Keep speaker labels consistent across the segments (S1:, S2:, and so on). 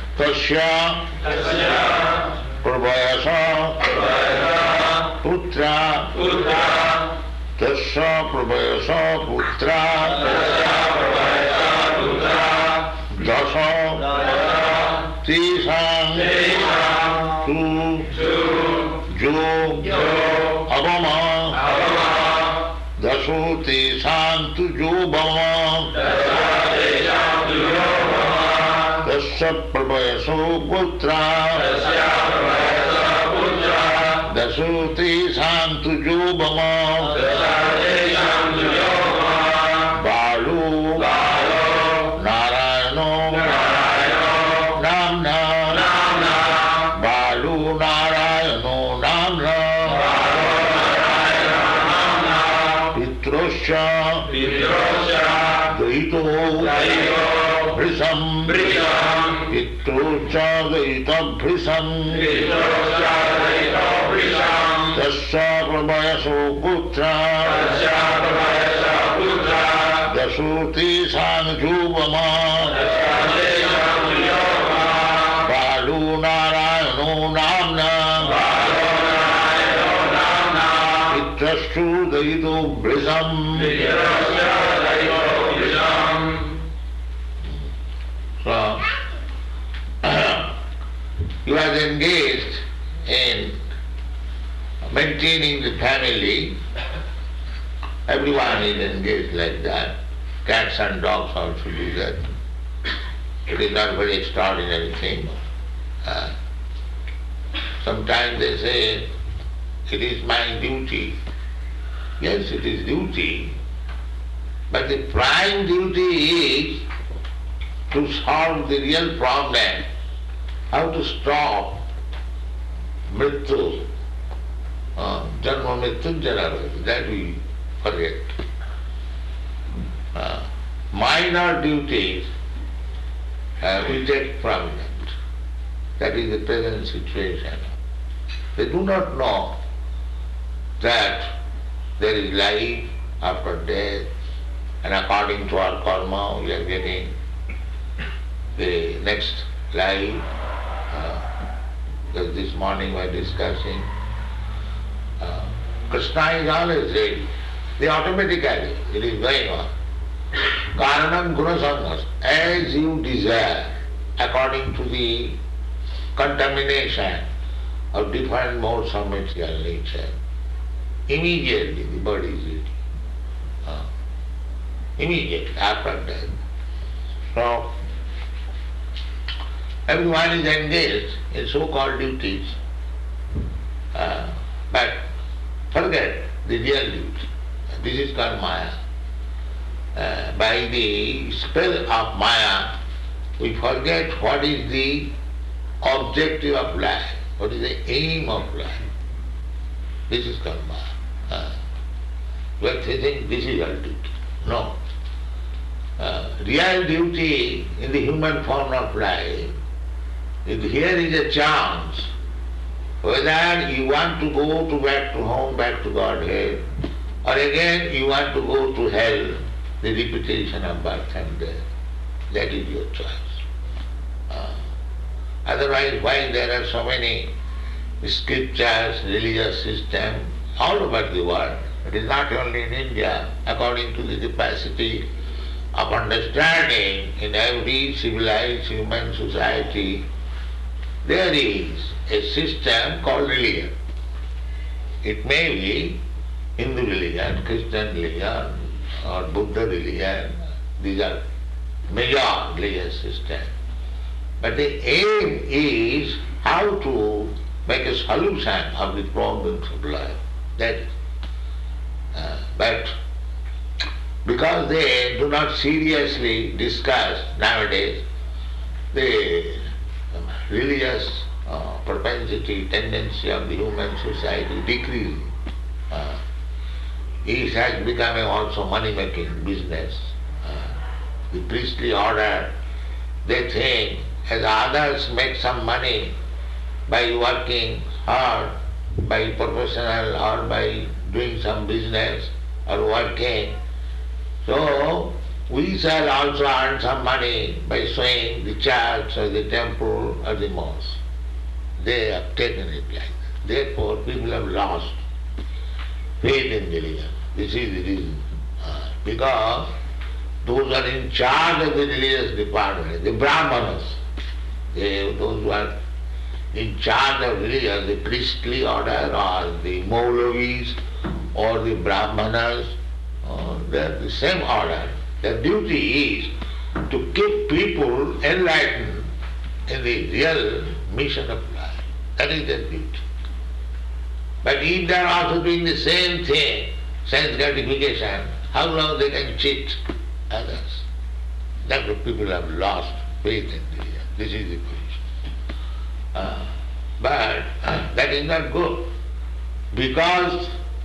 S1: Tasya Prabhayasa Putra Tasya Prabhayasa Putra Dasa Tisang Tu Jo Abama Daso Tisang Tu Jo Bama Tasya Prabhayasa Putra Daso Tisang Tu Jo Bama Balu Narayano Namna Balu Narayano Namna Pitrosya Daito Brisam Pitrosya Daito Brisam Tasya Prabhayasa Putra Dasuti Sanjubama Balu Narayano Namna Pitrastu Daito Brisam So, he was engaged in maintaining the family. Everyone is engaged like that. Cats and dogs also do that. It is not very extraordinary thing. Sometimes they say, it is my duty. Yes, it is duty. But the prime duty is to solve the real problem, how to stop mrityu, janma mrityu jara, that we forget. Minor duties we take prominent. That is the present situation. They do not know that there is life after death, and according to our karma we are getting the next life. Because this morning we are discussing, Krishna is always ready. Automatically it is going on. Karanam gunasangas, as you desire, according to the contamination of different modes of material nature, immediately the body is ready. Immediately after death. So everyone is engaged in so-called duties, but forget the real duty. This is called Maya. By the spell of Maya, we forget what is the objective of life, what is the aim of life. This is called Maya. We are thinking this is our duty. No. Real duty in the human form of life, here is a chance. Whether you want to go back to home, back to Godhead, or again you want to go to hell, the repetition of birth and death. That is your choice. Otherwise, why there are so many scriptures, religious systems all over the world? It is not only in India, according to the capacity of understanding in every civilized human society, there is a system called religion. It may be Hindu religion, Christian religion, or Buddha religion. These are major religious systems. But the aim is how to make a solution of the problems of life. That is. But because they do not seriously discuss nowadays the religious propensity, tendency of the human society decreasing. It has become also money-making business. The priestly order, they think as others make some money by working hard, by professional or by doing some business or working, so we shall also earn some money by showing the church or the temple or the mosque. They have taken it like that. Therefore, people have lost faith in religion. This is the reason. Because those are in charge of the religious department, the Brahmanas, those who are in charge of religion, the priestly order or the Maulavis or the Brahmanas, they are the same order. Their duty is to keep people enlightened in the real mission of life. That is their duty. But if they are also doing the same thing, sense gratification, how long they can cheat others? That's why people have lost faith in religion. This is the position. But that is not good, because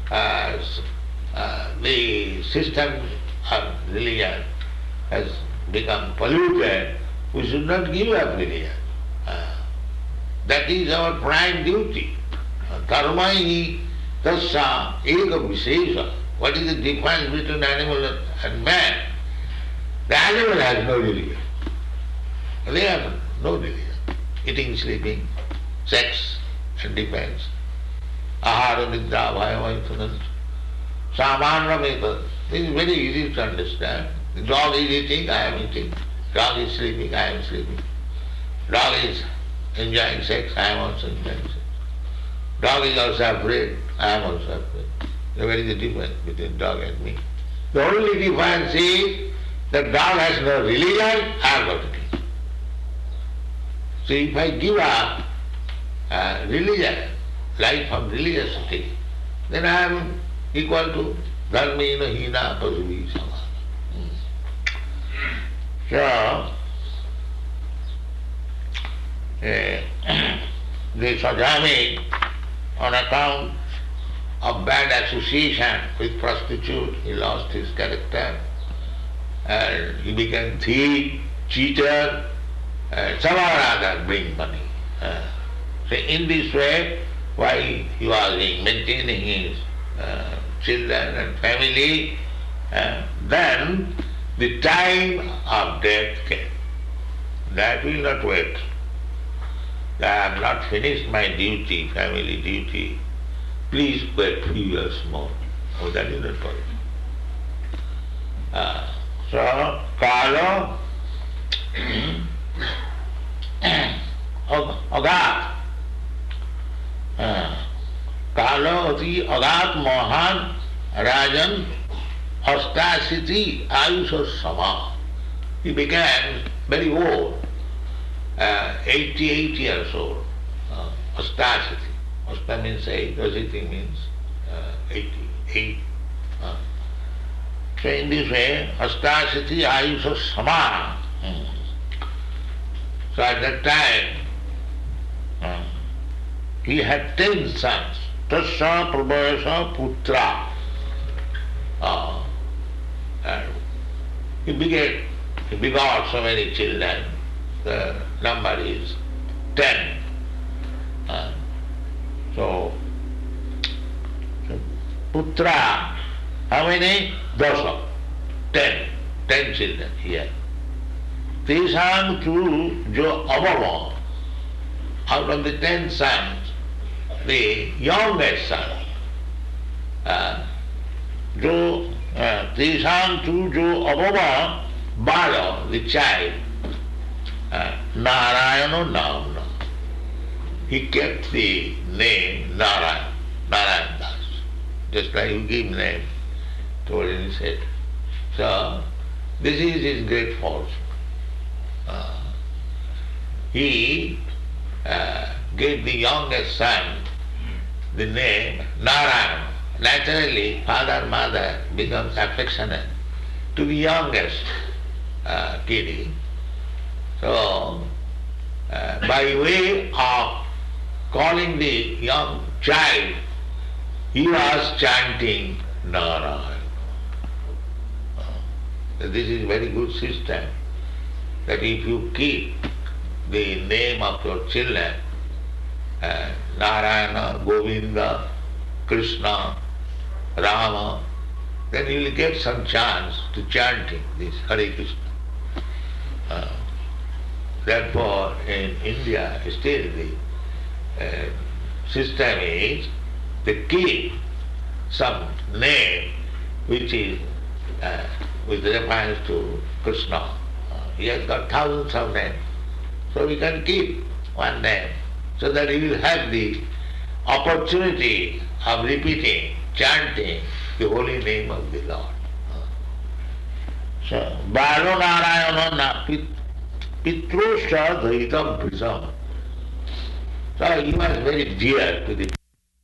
S1: the system of religion has become polluted. We should not give up religion. That is our prime duty. Karma hi tasya eka vishesha. What is the difference between animal and man? The animal has no religion. They have no religion. Eating, sleeping, sex and defense. Ahara, nidra, bhaya, vaitunan. Samana method. This is very easy to understand. The dog is eating, I am eating. Dog is sleeping, I am sleeping. Dog is enjoying sex, I am also enjoying sex. Dog is also afraid, I am also afraid. So what is the difference between dog and me? The only difference is that dog has no religion, I have got it. So if I give up religion, life of religiosity, then I am equal to dharmena hina pasuvi samana. So, the Sajami, on account of bad association with prostitute, he lost his character, and he became thief, cheater, somehow or other bring money. So in this way, while he was maintaining his children and family, then the time of death came. That will not wait. I have not finished my duty, family duty. Please wait few years more. Oh, that is not possible. So, Kalo, Agat. Kalo ati Agat Mohan Rajan Astasiti Ayusha Sama. He became very old, 88 years old. Astasiti. Asta means 8, Asiti means 88. So in this way, Astasiti Ayusha Sama. So at that time, he had 10 sons. Tasya Prabhayasa Putra. And he begot so many children. The number is 10. So Putra, how many? Dasa. 10 children here. Tesham tu jo abava. Out of the 10 sons, the youngest son, Tesham tu jo abava, Bala, the child, Narayana Namna. He kept the name Narayan, Narayan Das. Just like you give name, told in his head. So, this is his great fortune. He gave the youngest son the name Narayan. Naturally, father, mother becomes affectionate to the youngest kiddie. So, by way of calling the young child, he was chanting Narayan. This is a very good system, that if you keep the name of your children, Narayana, Govinda, Krishna, Rama, then you will get some chance to chanting this Hare Krishna. Therefore, in India, still the system is they keep some name which is with reference to Krishna. He has got thousands of names. So we can keep one name so that he will have the opportunity of repeating, chanting the holy name of the Lord. So, Balo Narayana na Pitrosha Dhaitam Bhisam. So he was very dear to the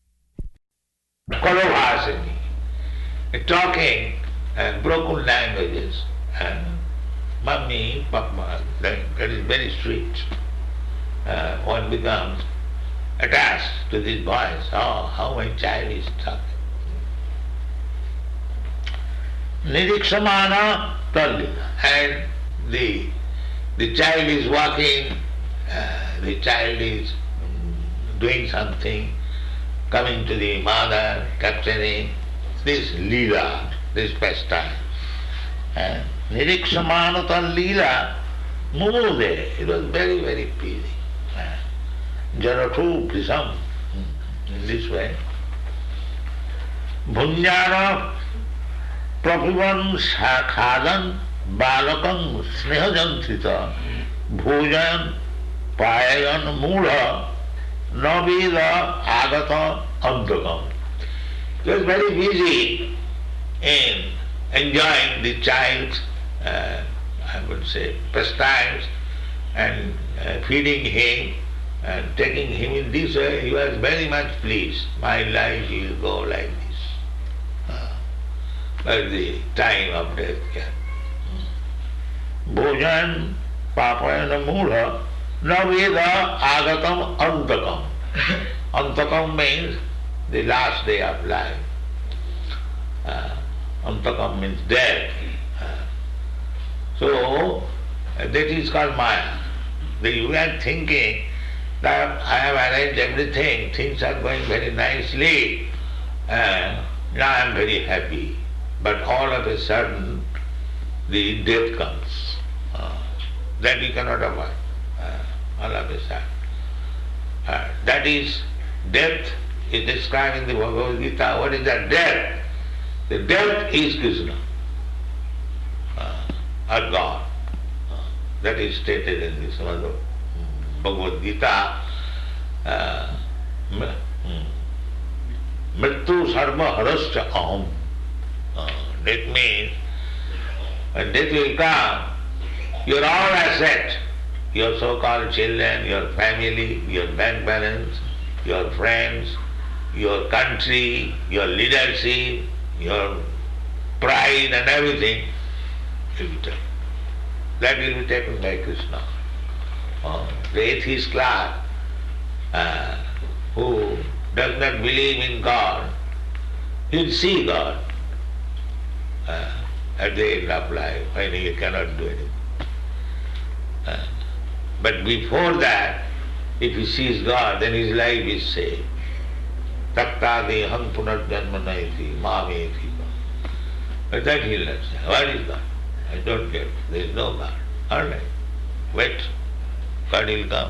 S1: Kalavasini, talking broken languages, and Mummy, Papa, that is very sweet. One becomes attached to this voice. Oh, how my child is talking. Nirikshamana Tallila. And the child is walking, the child is doing something, coming to the mother, capturing this lila, this pastime. Nirikshamana Tallila Mumude. It was very, very pleasing. Jaratu Prisam, in this way. Bhunjana Prapivan Khadan Balakam Snehajantita Bhujan Payayan Mudha Navida Agata Antakam. He was very busy in enjoying the child's, I would say, pastimes and feeding him and taking him in this way. He was very much pleased. My life will go like this. But the time of death came. Bhojan Papayana Mudha Naveda Agatam Antakam. Antakam means the last day of life. Antakam means death. So that is called Maya. You are thinking that I have arranged everything, things are going very nicely, and now I am very happy. But all of a sudden the death comes. That you cannot avoid. All of a sudden. That is, death is described in the Bhagavad Gita. What is that? Death. The death is Krishna, or God. That is stated in this Bhagavad Gita. Mrittu sarva harascha aham. That means when death will come, your all asset, your so-called children, your family, your bank balance, your friends, your country, your leadership, your pride and everything will be taken. That will be taken by Krishna. The atheist class who does not believe in God, he will see God at the end of life when he cannot do anything. But before that, if he sees God, then his life is saved. Taktadi hang punarjanma naiti mameti. But that he will not say. What is God? I don't get it. There is no God. All right. Wait. God will come.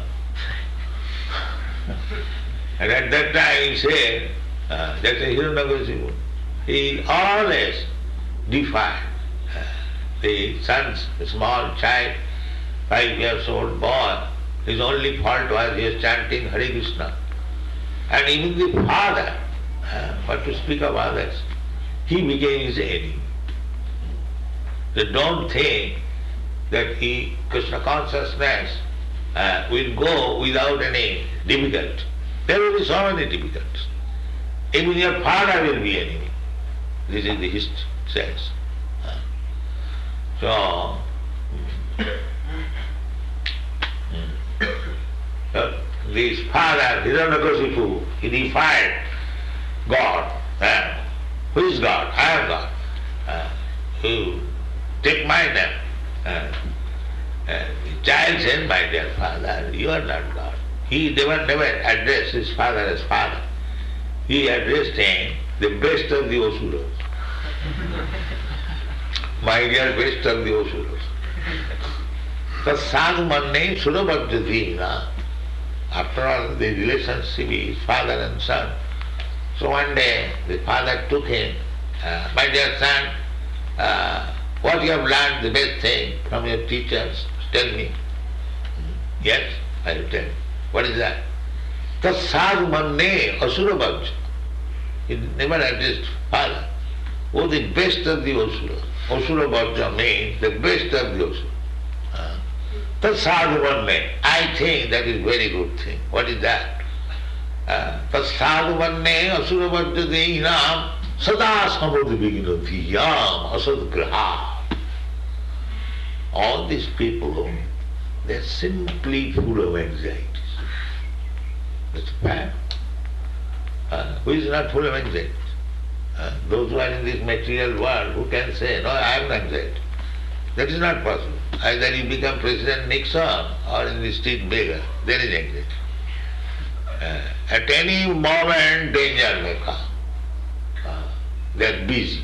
S1: And at that time he said, that's a Hiranyakashipu. He always defied the son's small child, 5 years old boy. His only fault was he was chanting Hare Krishna. And even the father, what to speak of others, he became his enemy. So don't think that Krishna consciousness will go without any difficulty. There will be so many difficulties. Even your father will be enemy. This is the history says. So this father, Hiranyakashipu, he defied God. Who is God? I am God. Who take my name. The child said, my dear father, you are not God. He never addressed his father as father. He addressed him the best of the Asuras. My dear best of the Asuras. The sadhu manne surabhajyati. After all, the relationship is father and son. So one day the father took him, my dear son, what you have learned, the best thing from your teachers, tell me. Yes, I will tell you. What is that? The sadhu manne asurabhajya. He never addressed father. Oh, the best of the Asura. Asura Bhajya means the best of the Asura. The sadhu manne. I think that is very good thing. What is that? The sadhu manne asura bhajya dehinam sada samudvignati yam asad graha. All these people, they are simply full of anxieties. That's a fact. Who is not full of anxiety? Those who are in this material world, who can say, no, I have anxiety. That is not possible. Either you become President Nixon or in the street beggar, there is anxiety. At any moment danger may come. They are busy.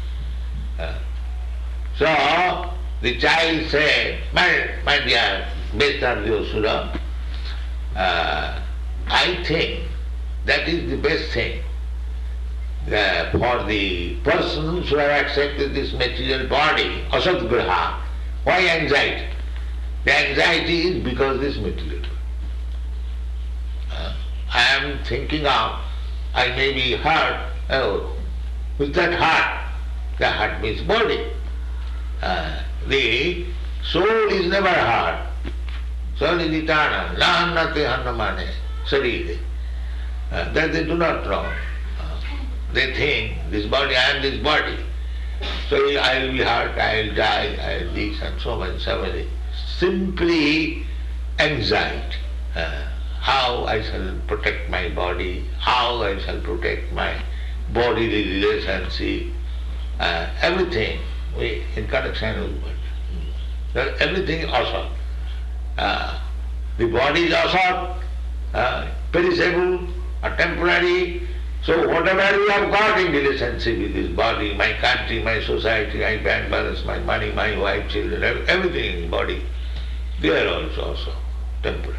S1: So the child said, my dear, best of the Asura, I think that is the best thing for the persons who have accepted this material body, asadgraha. Why anxiety? The anxiety is because this material body. I am thinking of, I may be hurt. Oh, with that heart, the heart means body. The soul is never hurt. Soul is eternal. Nahannate hannamane sarire. That they do not know. They think, this body, I am this body. So I will be hurt, I will die, I will this and so much, so many. Simply anxiety. How I shall protect my body, how I shall protect my bodily relationship, everything in connection with body. Everything is asat. The body is asat, perishable or temporary. So whatever we have got in relationship with this body, my country, my society, my bank balance, my money, my wife, children, everything in body, they are also temporary.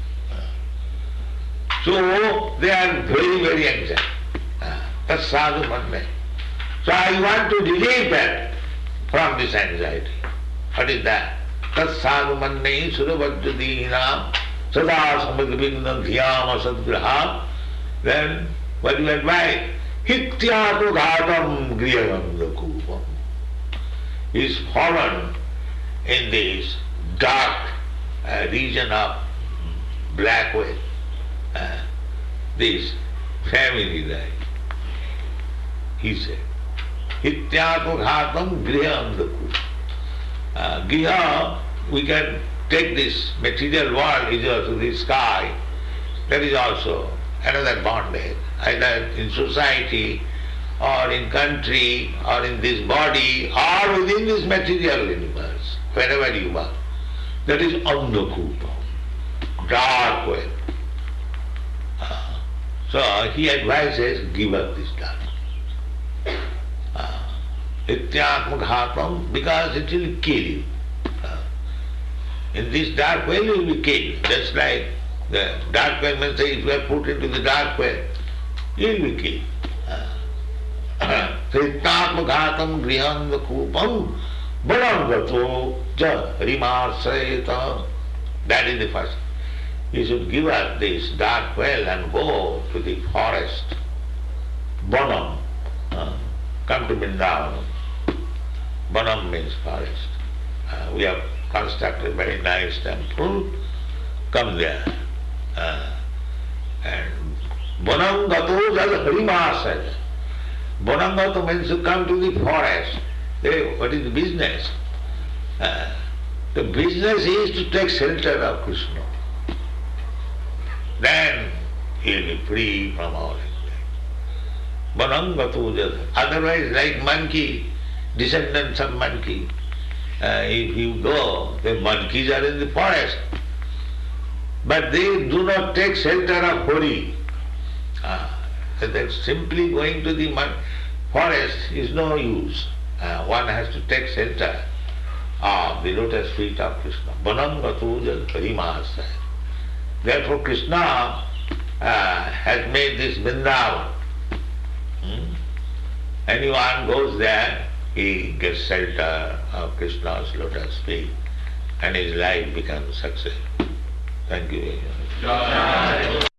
S1: So they are very, very anxious. That's sadhu manne. So I want to relieve that from this anxiety. What is that? Tat sadhu manne surabhajyadinam sada samadvignam dhyam asadgraha. Then what do you advise? Hityatu ghatam griyamandakupam. He is fallen in this dark region of black way. This family life. He said, Hityatu ghatam griyamandakupam. Griha, we can take this material world, is also the sky. That is also another bondage. Either in society or in country or in this body or within this material universe, wherever you are. That is andhakupa, dark way. So he advises, give up this dark. Ityatmaghatam, because it will kill you. In this dark well you will be killed. Just like the dark well means if you are put into the dark well, you will be killed. Ityatmaghatam griham balangato ja rimasayata. That is the first. You should give up this dark well and go to the forest. Banam. Come to Vrindavan. Banam means forest. We have constructed very nice temple. Come there. And Banam gato jal harimasaya. Banam gato means you come to the forest. What is the business? The business is to take shelter of Krishna. Then he will be free from all anxiety. Banam gato jal. Otherwise, like monkey, descendants of monkey, if you go, the monkeys are in the forest, but they do not take shelter of Hori. They're simply going to the forest is no use. One has to take shelter of the lotus feet of Krishna. Banam gatu jal parimasa. Therefore Krishna has made this Vrindavan. Anyone goes there, he gets shelter of Krishna's lotus feet and his life becomes successful. Thank you very much.